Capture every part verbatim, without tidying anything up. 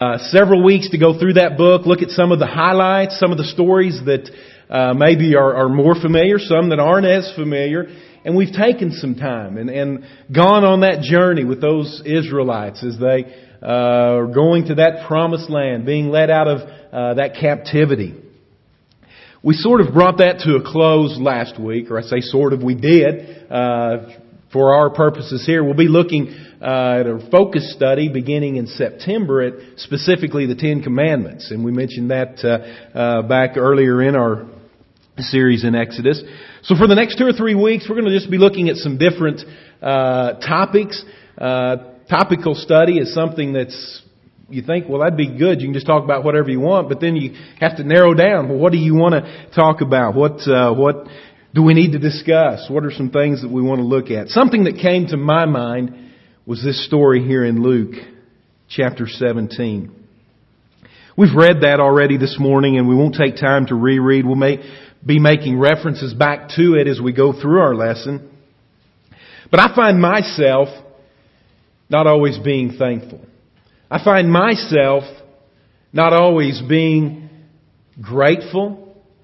Uh, several weeks to go through that book, look at some of the highlights, some of the stories that uh, maybe are, are more familiar, some that aren't as familiar. And we've taken some time and, and gone on that journey with those Israelites as they uh, are going to that promised land, being led out of uh, that captivity. We sort of brought that to a close last week, or I say sort of, we did. Uh, for our purposes here, we'll be looking uh, at a focus study beginning in September at specifically the Ten Commandments. And we mentioned that uh, uh, back earlier in our series in Exodus. So for the next two or three weeks, we're going to just be looking at some different uh, topics. Uh, topical study is something that's, you think, well, that'd be good. You can just talk about whatever you want, but then you have to narrow down. Well, what do you want to talk about? What uh, what do we need to discuss? What are some things that we want to look at? Something that came to my mind was this story here in Luke chapter seventeen. We've read that already this morning, and we won't take time to reread. We'll make, be making references back to it as we go through our lesson. But I find myself not always being thankful. I find myself not always being grateful,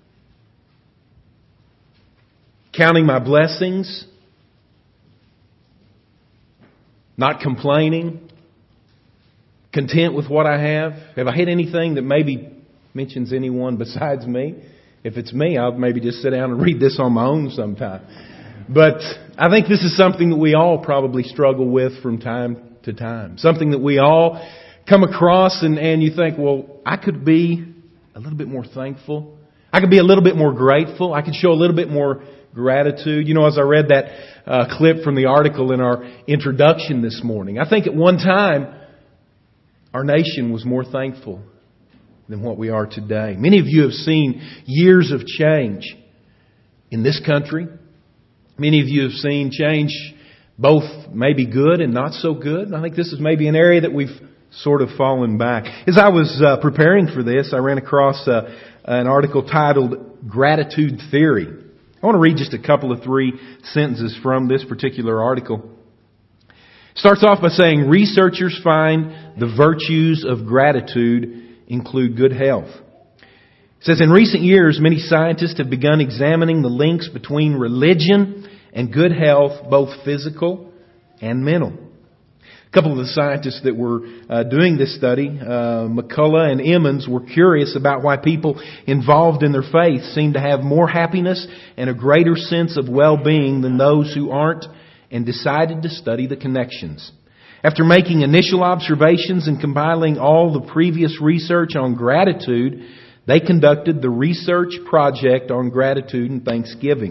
counting my blessings, not complaining, content with what I have. Have I hit anything that maybe mentions anyone besides me? If it's me, I'll maybe just sit down and read this on my own sometime. But I think this is something that we all probably struggle with from time to time. Something that we all come across and, and you think, well, I could be a little bit more thankful. I could be a little bit more grateful. I could show a little bit more gratitude. You know, as I read that uh, clip from the article in our introduction this morning, I think at one time our nation was more thankful than what we are today. Many of you have seen years of change in this country. Many of you have seen change both maybe good and not so good. And I think this is maybe an area that we've sort of fallen back. As I was uh, preparing for this, I ran across uh, an article titled Gratitude Theory. I want to read just a couple of three sentences from this particular article. It starts off by saying, researchers find the virtues of gratitude include good health. It says, in recent years, many scientists have begun examining the links between religion and good health, both physical and mental. A couple of the scientists that were uh, doing this study, uh, McCullough and Emmons, were curious about why people involved in their faith seem to have more happiness and a greater sense of well-being than those who aren't, and decided to study the connections. After making initial observations and compiling all the previous research on gratitude, they conducted the research project on gratitude and thanksgiving.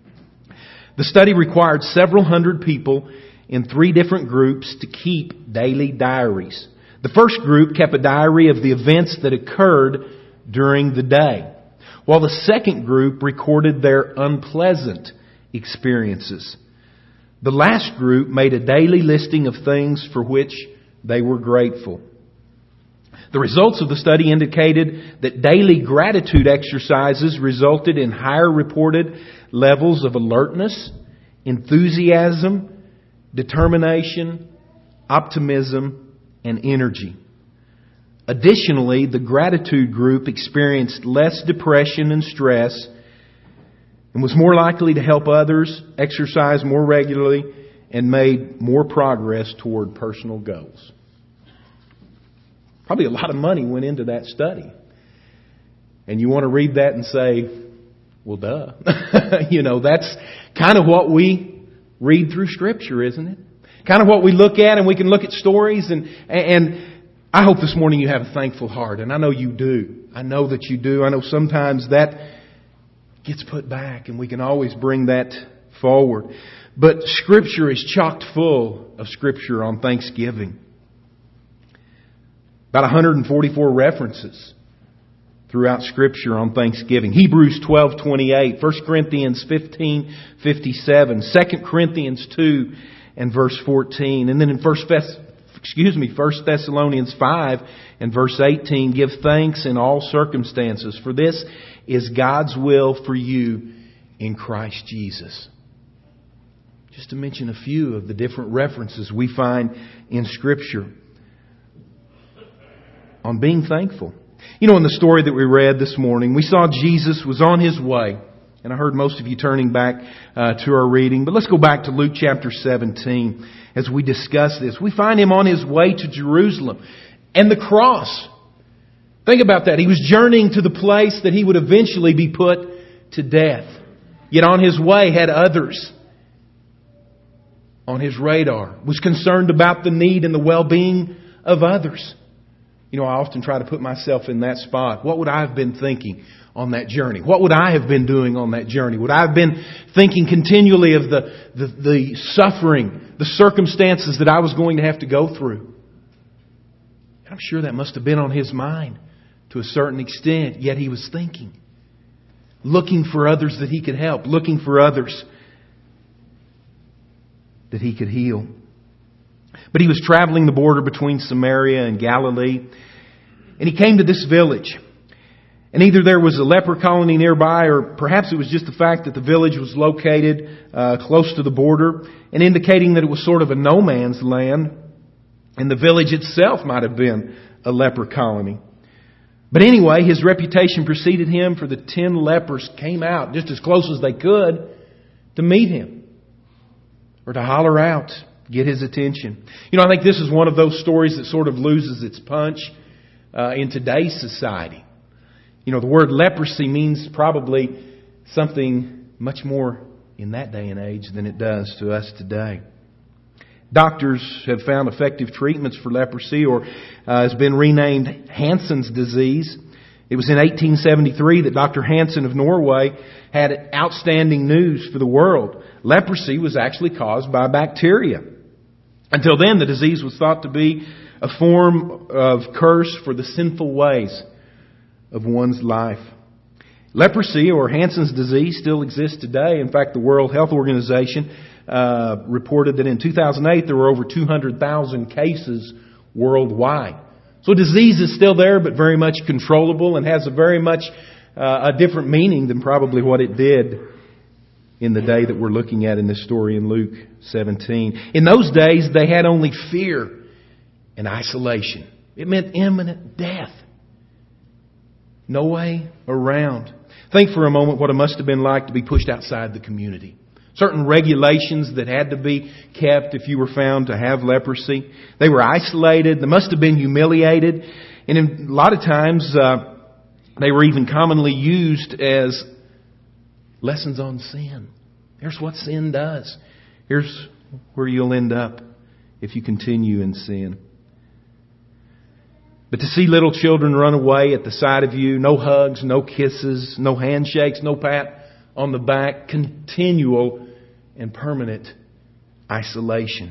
The study required several hundred people in three different groups to keep daily diaries. The first group kept a diary of the events that occurred during the day, while the second group recorded their unpleasant experiences. The last group made a daily listing of things for which they were grateful. The results of the study indicated that daily gratitude exercises resulted in higher reported levels of alertness, enthusiasm, determination, optimism, and energy. Additionally, the gratitude group experienced less depression and stress and was more likely to help others, exercise more regularly, and made more progress toward personal goals. Probably a lot of money went into that study. And you want to read that and say, well, duh. You know, that's kind of what we read through Scripture, isn't it? Kind of what we look at, and we can look at stories, and and I hope this morning you have a thankful heart, and I know you do. I know that you do. I know sometimes that gets put back, and we can always bring that forward. But Scripture is chocked full of Scripture on Thanksgiving. About one hundred forty-four references throughout Scripture on Thanksgiving. Hebrews twelve twenty-eight, First Corinthians fifteen fifty-seven, Second Corinthians two and verse fourteen, and then in First excuse me, First Thessalonians five and verse eighteen, give thanks in all circumstances, for this is God's will for you in Christ Jesus. Just to mention a few of the different references we find in Scripture. on being thankful. You know, in the story that we read this morning, we saw Jesus was on His way. And I heard most of you turning back uh, to our reading. But let's go back to Luke chapter seventeen as we discuss this. We find Him on His way to Jerusalem and the cross. Think about that. He was journeying to the place that He would eventually be put to death. Yet on His way had others on His radar. Was concerned about the need and the well-being of others. You know, I often try to put myself in that spot. What would I have been thinking on that journey? What would I have been doing on that journey? Would I have been thinking continually of the, the, the suffering, the circumstances that I was going to have to go through? And I'm sure that must have been on His mind to a certain extent. Yet He was thinking, looking for others that He could help, looking for others that He could heal. But He was traveling the border between Samaria and Galilee, and He came to this village. And either there was a leper colony nearby, or perhaps it was just the fact that the village was located uh, close to the border, and indicating that it was sort of a no man's land, and the village itself might have been a leper colony. But anyway, his reputation preceded him, for the ten lepers came out just as close as they could to meet him, or to holler out, get his attention. You know, I think this is one of those stories that sort of loses its punch uh, in today's society. You know, the word leprosy means probably something much more in that day and age than it does to us today. Doctors have found effective treatments for leprosy, or uh, has been renamed Hansen's disease. It was in eighteen seventy-three that Doctor Hansen of Norway had outstanding news for the world. Leprosy was actually caused by bacteria. Until then, the disease was thought to be a form of curse for the sinful ways of one's life. Leprosy, or Hansen's disease, still exists today. In fact, the World Health Organization uh, reported that in two thousand eight there were over two hundred thousand cases worldwide. So disease is still there, but very much controllable, and has a very much uh, a different meaning than probably what it did in the day that we're looking at in this story in Luke seventeen. In those days, they had only fear and isolation. It meant imminent death. No way around. Think for a moment what it must have been like to be pushed outside the community. Certain regulations that had to be kept if you were found to have leprosy. They were isolated. They must have been humiliated. And in, a lot of times, uh, they were even commonly used as lessons on sin. Here's what sin does. Here's where you'll end up if you continue in sin. But to see little children run away at the sight of you, no hugs, no kisses, no handshakes, no pat on the back, continual and permanent isolation.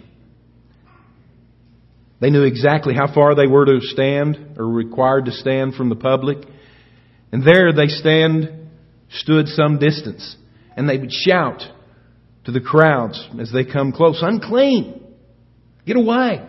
They knew exactly how far they were to stand, or required to stand from the public. And there they stand, stood some distance, and they would shout to the crowds as they come close, "Unclean! Get away!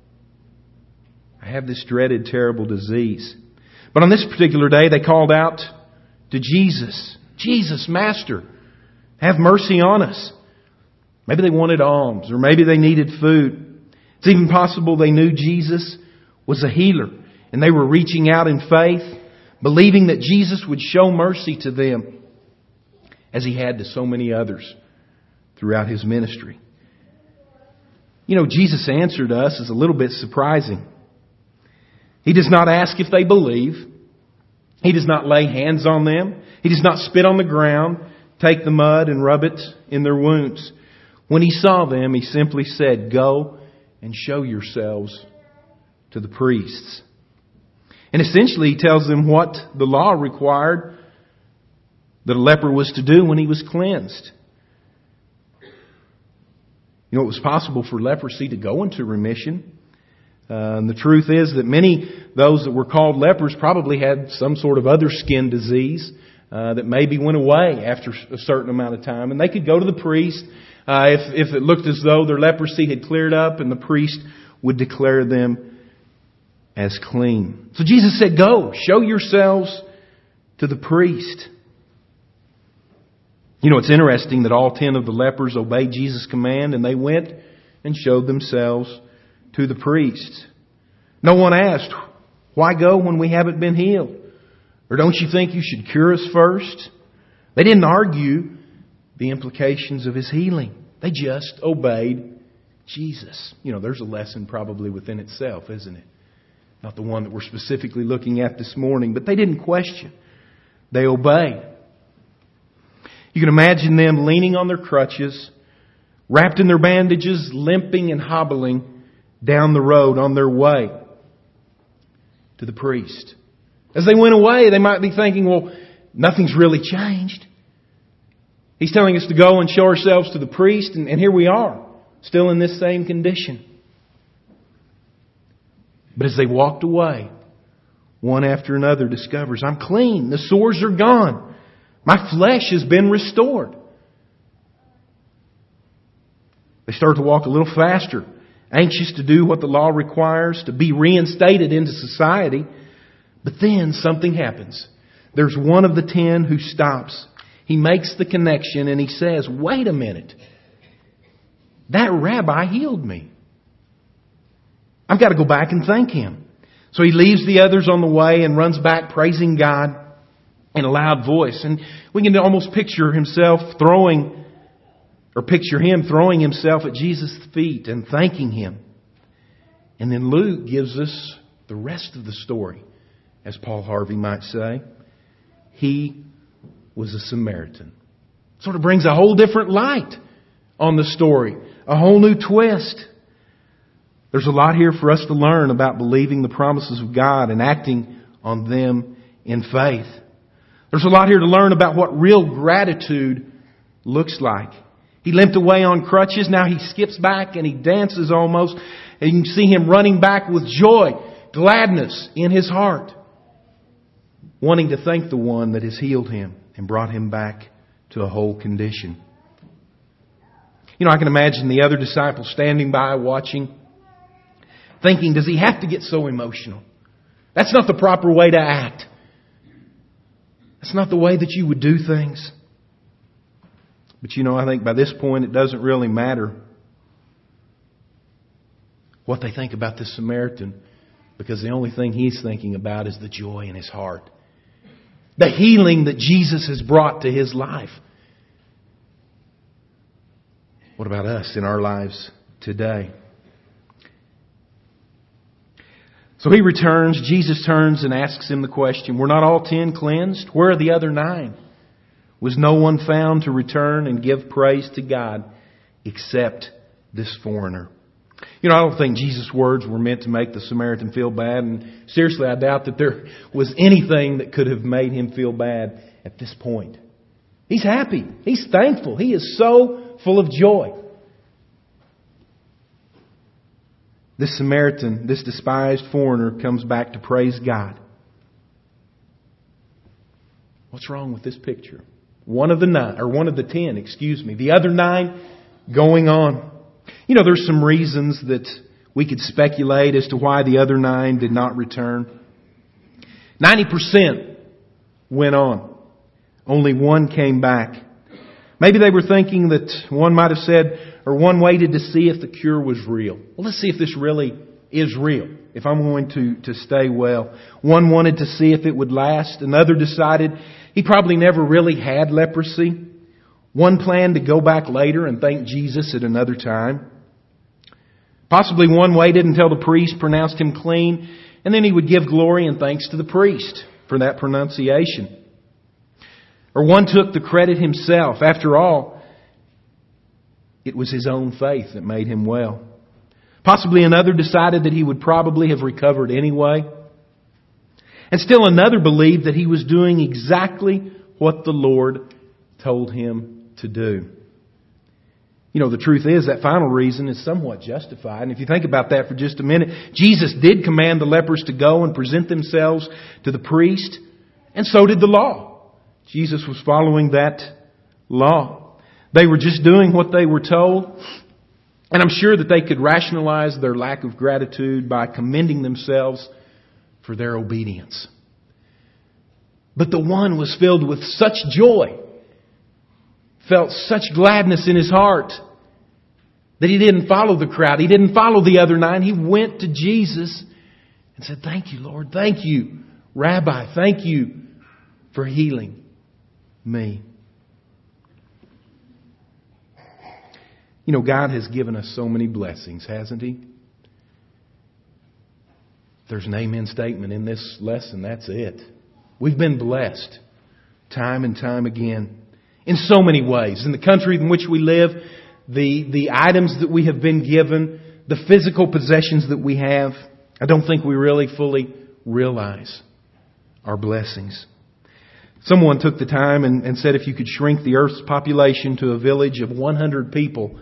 I have this dreaded, terrible disease." But on this particular day, they called out to Jesus, "Jesus, Master, have mercy on us." Maybe they wanted alms, or maybe they needed food. It's even possible they knew Jesus was a healer, and they were reaching out in faith, believing that Jesus would show mercy to them, as He had to so many others throughout His ministry. You know, Jesus' answer to us is a little bit surprising. He does not ask if they believe. He does not lay hands on them. He does not spit on the ground, take the mud and rub it in their wounds. When He saw them, He simply said, "Go and show yourselves to the priests." And essentially He tells them what the law required that a leper was to do when he was cleansed. You know, it was possible for leprosy to go into remission. Uh, and the truth is that many, those that were called lepers, probably had some sort of other skin disease uh, that maybe went away after a certain amount of time. And they could go to the priest uh, if, if it looked as though their leprosy had cleared up, and the priest would declare them as clean. So Jesus said, "Go, show yourselves to the priest." You know, it's interesting that all ten of the lepers obeyed Jesus' command, and they went and showed themselves to the priest. No one asked, Why go when we haven't been healed? Or don't you think you should cure us first? They didn't argue the implications of His healing. They just obeyed Jesus. You know, there's a lesson probably within itself, isn't it? Not the one that we're specifically looking at this morning, but they didn't question. They obeyed. You can imagine them leaning on their crutches, wrapped in their bandages, limping and hobbling down the road on their way to the priest. As they went away, they might be thinking, well, nothing's really changed. He's telling us to go and show ourselves to the priest, and, and here we are, still in this same condition. But as they walked away, one after another discovers, I'm clean. The sores are gone. My flesh has been restored. They start to walk a little faster, anxious to do what the law requires, to be reinstated into society. But then something happens. There's one of the ten who stops. He makes the connection and he says, wait a minute. That rabbi healed me. I've got to go back and thank him. So he leaves the others on the way and runs back praising God in a loud voice. And we can almost picture himself throwing, or picture him throwing himself at Jesus' feet and thanking Him. And then Luke gives us the rest of the story, as Paul Harvey might say. He was a Samaritan. Sort of brings a whole different light on the story. A whole new twist. There's a lot here for us to learn about believing the promises of God and acting on them in faith. There's a lot here to learn about what real gratitude looks like. He limped away on crutches. Now he skips back and he dances almost. And you can see him running back with joy, gladness in his heart, wanting to thank the one that has healed him and brought him back to a whole condition. You know, I can imagine the other disciples standing by watching, thinking, does he have to get so emotional? That's not the proper way to act. That's not the way that you would do things. But you know, I think by this point it doesn't really matter what they think about this Samaritan, because the only thing he's thinking about is the joy in his heart. The healing that Jesus has brought to his life. What about us in our lives today? So he returns. Jesus turns and asks him the question, were not all ten cleansed? Where are the other nine? Was no one found to return and give praise to God except this foreigner? You know, I don't think Jesus' words were meant to make the Samaritan feel bad. And seriously, I doubt that there was anything that could have made him feel bad at this point. He's happy. He's thankful. He is so full of joy. This Samaritan, this despised foreigner, comes back to praise God. What's wrong with this picture? One of the nine, or one of the ten, excuse me. The other nine going on. You know, there's some reasons that we could speculate as to why the other nine did not return. ninety percent went on. Only one came back. Maybe they were thinking that one might have said, or one waited to see if the cure was real. Well, let's see if this really is real, if I'm going to, to stay well. One wanted to see if it would last. Another decided he probably never really had leprosy. One planned to go back later and thank Jesus at another time. Possibly one waited until the priest pronounced him clean, and then he would give glory and thanks to the priest for that pronunciation. Or one took the credit himself. After all, it was his own faith that made him well. Possibly another decided that he would probably have recovered anyway. And still another believed that he was doing exactly what the Lord told him to do. You know, the truth is that final reason is somewhat justified. And if you think about that for just a minute, Jesus did command the lepers to go and present themselves to the priest, and so did the law. Jesus was following that law. They were just doing what they were told. And I'm sure that they could rationalize their lack of gratitude by commending themselves for their obedience. But the one was filled with such joy, felt such gladness in his heart, that he didn't follow the crowd. He didn't follow the other nine. He went to Jesus and said, thank you, Lord. Thank you, Rabbi. Thank you for healing me. You know, God has given us so many blessings, hasn't He? If there's an amen statement in this lesson, that's it. We've been blessed time and time again in so many ways. In the country in which we live, the, the items that we have been given, the physical possessions that we have, I don't think we really fully realize our blessings. Someone took the time and, and said if you could shrink the earth's population to a village of one hundred people,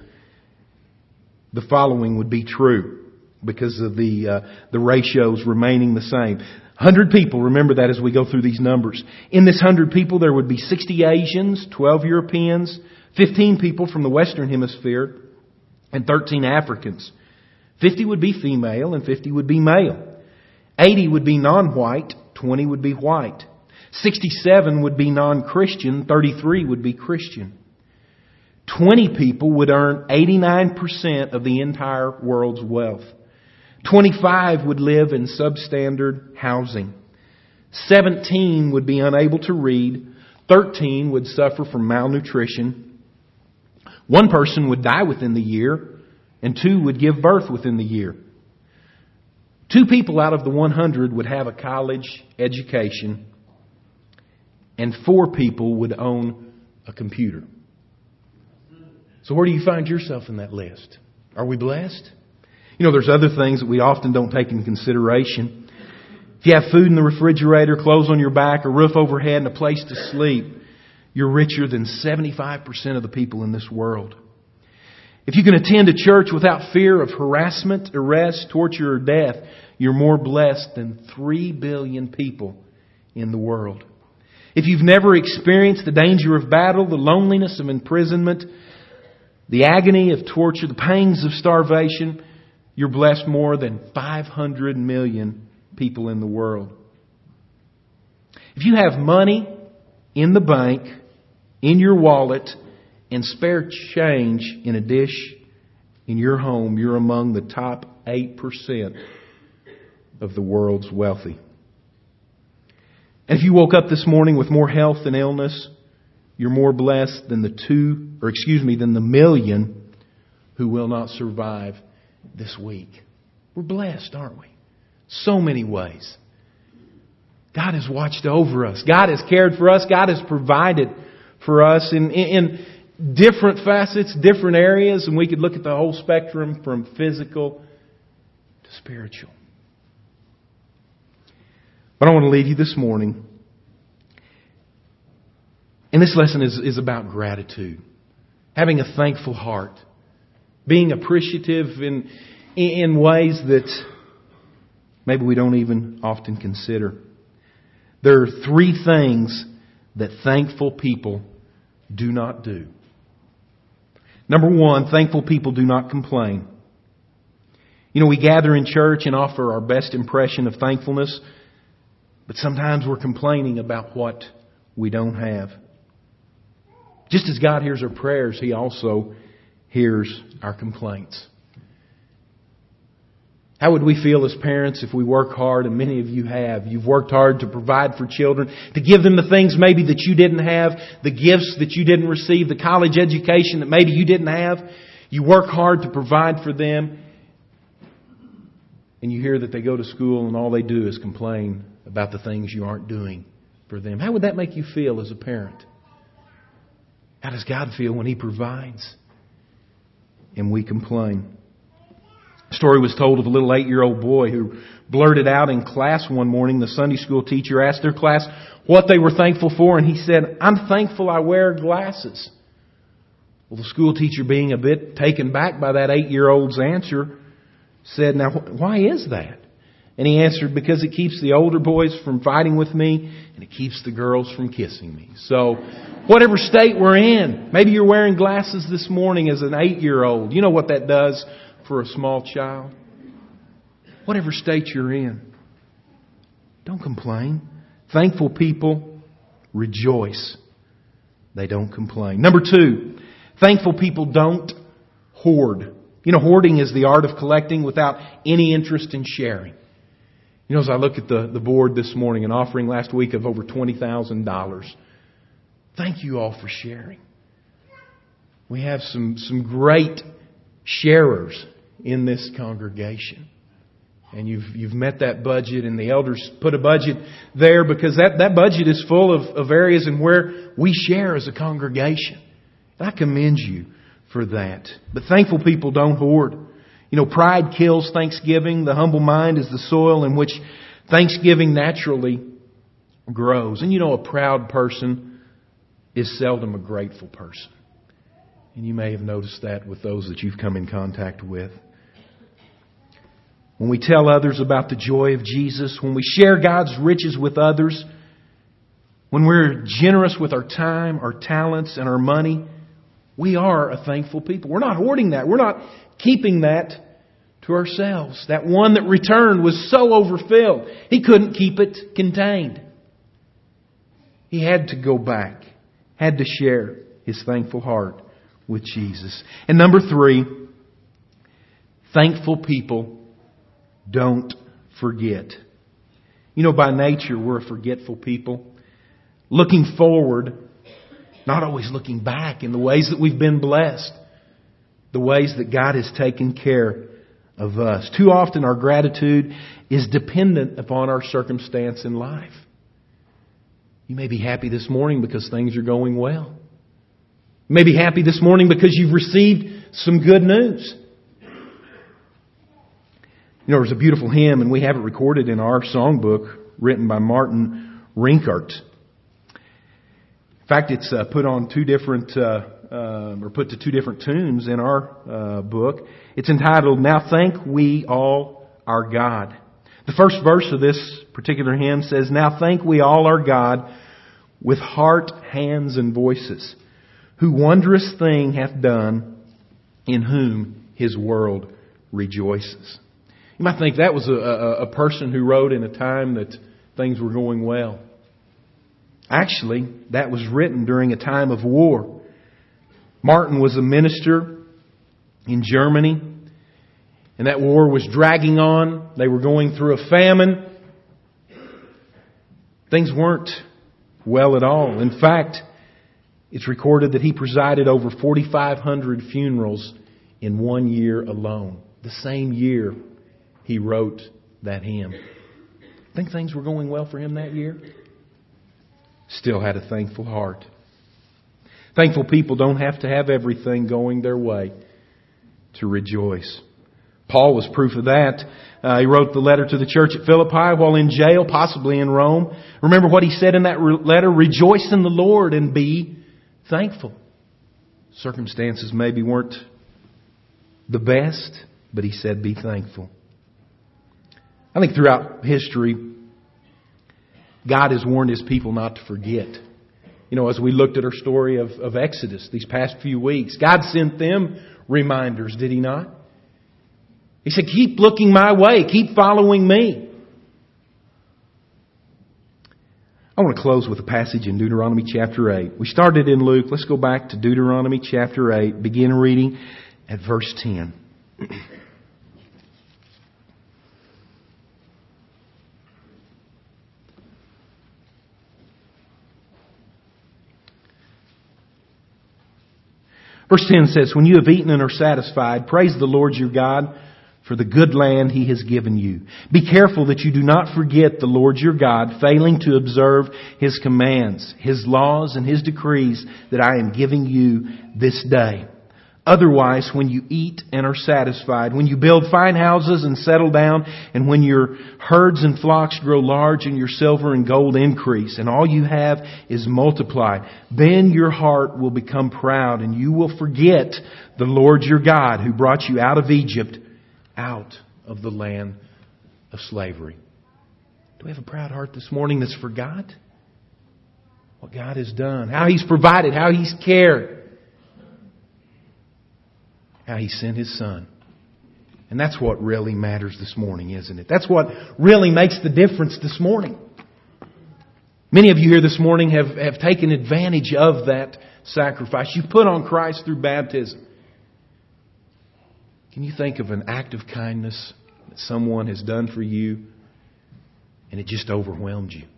the following would be true because of the uh, the ratios remaining the same. one hundred people, remember that as we go through these numbers. In this one hundred people, there would be sixty Asians, twelve Europeans, fifteen people from the Western Hemisphere, and thirteen Africans. fifty would be female and fifty would be male. eighty would be non-white, twenty would be white. sixty-seven would be non-Christian, thirty-three would be Christian. twenty people would earn eighty-nine percent of the entire world's wealth. twenty-five would live in substandard housing. seventeen would be unable to read. thirteen would suffer from malnutrition. One person would die within the year, and two would give birth within the year. Two people out of the one hundred would have a college education, and four people would own a computer. So where do you find yourself in that list? Are we blessed? You know, there's other things that we often don't take into consideration. If you have food in the refrigerator, clothes on your back, a roof overhead, and a place to sleep, you're richer than seventy-five percent of the people in this world. If you can attend a church without fear of harassment, arrest, torture, or death, you're more blessed than three billion people in the world. If you've never experienced the danger of battle, the loneliness of imprisonment, the agony of torture, the pangs of starvation, you're blessed more than five hundred million people in the world. If you have money in the bank, in your wallet, and spare change in a dish in your home, you're among the top eight percent of the world's wealthy. And if you woke up this morning with more health and illness, you're more blessed than the two, or excuse me, than the million who will not survive this week. We're blessed, aren't we? So many ways. God has watched over us. God has cared for us. God has provided for us in, in, in different facets, different areas, and we could look at the whole spectrum from physical to spiritual. But I want to leave you this morning. And this lesson is, is about gratitude. Having a thankful heart. Being appreciative in, in ways that maybe we don't even often consider. There are three things that thankful people do not do. Number one, thankful people do not complain. You know, we gather in church and offer our best impression of thankfulness, but sometimes we're complaining about what we don't have. Just as God hears our prayers, He also hears our complaints. How would we feel as parents if we work hard, and many of you have? You've worked hard to provide for children, to give them the things maybe that you didn't have, the gifts that you didn't receive, the college education that maybe you didn't have. You work hard to provide for them, and you hear that they go to school and all they do is complain about the things you aren't doing for them. How would that make you feel as a parent? How does God feel when He provides and we complain? A story was told of a little eight-year-old boy who blurted out in class one morning. The Sunday school teacher asked their class what they were thankful for, and he said, "I'm thankful I wear glasses." Well, the school teacher, being a bit taken back by that eight-year-old's answer, said, "Now, why is that?" And he answered, "Because it keeps the older boys from fighting with me, and it keeps the girls from kissing me." So, whatever state we're in, maybe you're wearing glasses this morning as an eight-year-old. You know what that does for a small child. Whatever state you're in, don't complain. Thankful people rejoice. They don't complain. Number two, thankful people don't hoard. You know, hoarding is the art of collecting without any interest in sharing. You know, as I look at the, the board this morning, an offering last week of over twenty thousand dollars. Thank you all for sharing. We have some, some great sharers in this congregation. And you've you've met that budget, and the elders put a budget there because that, that budget is full of, of areas in where we share as a congregation. And I commend you for that. But thankful people don't hoard. You know, pride kills thanksgiving. The humble mind is the soil in which thanksgiving naturally grows. And you know, a proud person is seldom a grateful person. And you may have noticed that with those that you've come in contact with. When we tell others about the joy of Jesus, when we share God's riches with others, when we're generous with our time, our talents, and our money, we are a thankful people. We're not hoarding that. We're not keeping that to ourselves. That one that returned was so overfilled, he couldn't keep it contained. He had to go back, had to share his thankful heart with Jesus. And number three, thankful people don't forget. You know, by nature, we're a forgetful people. Looking forward, not always looking back in the ways that we've been blessed. The ways that God has taken care of us. Too often our gratitude is dependent upon our circumstance in life. You may be happy this morning because things are going well. You may be happy this morning because you've received some good news. You know, there's a beautiful hymn, and we have it recorded in our songbook, written by Martin Rinkart. In fact, it's uh, put on two different, uh, uh, or put to two different tunes in our uh, book. It's entitled, "Now Thank We All Our God." The first verse of this particular hymn says, "Now thank we all our God with heart, hands, and voices, who wondrous thing hath done, in whom His world rejoices." You might think that was a, a, a person who wrote in a time that things were going well. Actually, that was written during a time of war. Martin was a minister in Germany, and that war was dragging on. They were going through a famine. Things weren't well at all. In fact, it's recorded that he presided over forty-five hundred funerals in one year alone. The same year he wrote that hymn. Think things were going well for him that year? Still had a thankful heart. Thankful people don't have to have everything going their way to rejoice. Paul was proof of that. Uh, he wrote the letter to the church at Philippi while in jail, possibly in Rome. Remember what he said in that re- letter? Rejoice in the Lord and be thankful. Circumstances maybe weren't the best, but he said be thankful. I think throughout history, God has warned His people not to forget. You know, as we looked at our story of, of Exodus these past few weeks, God sent them reminders, did He not? He said, keep looking my way. Keep following me. I want to close with a passage in Deuteronomy chapter eight. We started in Luke. Let's go back to Deuteronomy chapter eight. Begin reading at verse ten. Verse ten says, "When you have eaten and are satisfied, praise the Lord your God for the good land He has given you. Be careful that you do not forget the Lord your God, failing to observe His commands, His laws, and His decrees that I am giving you this day. Otherwise, when you eat and are satisfied, when you build fine houses and settle down, and when your herds and flocks grow large and your silver and gold increase, and all you have is multiplied, then your heart will become proud, and you will forget the Lord your God who brought you out of Egypt, out of the land of slavery." Do we have a proud heart this morning that's forgot what God has done, how He's provided, how He's cared, how He sent His Son? And that's what really matters this morning, isn't it? That's what really makes the difference this morning. Many of you here this morning have, have taken advantage of that sacrifice. You put on Christ through baptism. Can you think of an act of kindness that someone has done for you and it just overwhelmed you.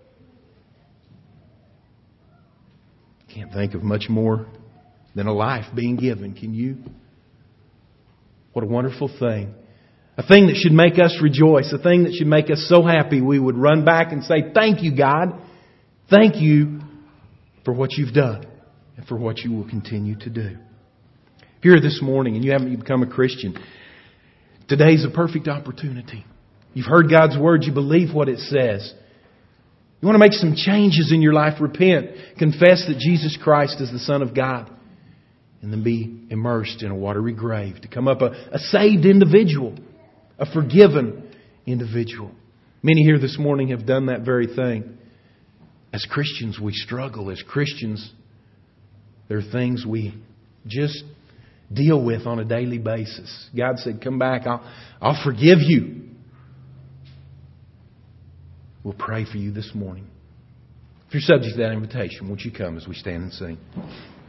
Can't think of much more than a life being given, can you? What a wonderful thing. A thing that should make us rejoice. A thing that should make us so happy we would run back and say, thank you, God. Thank you for what you've done and for what you will continue to do. If you're here this morning and you haven't become a Christian, today's a perfect opportunity. You've heard God's Word. You believe what it says. You want to make some changes in your life. Repent. Confess that Jesus Christ is the Son of God. And then be immersed in a watery grave to come up a, a saved individual. A forgiven individual. Many here this morning have done that very thing. As Christians, we struggle. As Christians, there are things we just deal with on a daily basis. God said, come back. I'll, I'll forgive you. We'll pray for you this morning. If you're subject to that invitation, won't you come as we stand and sing?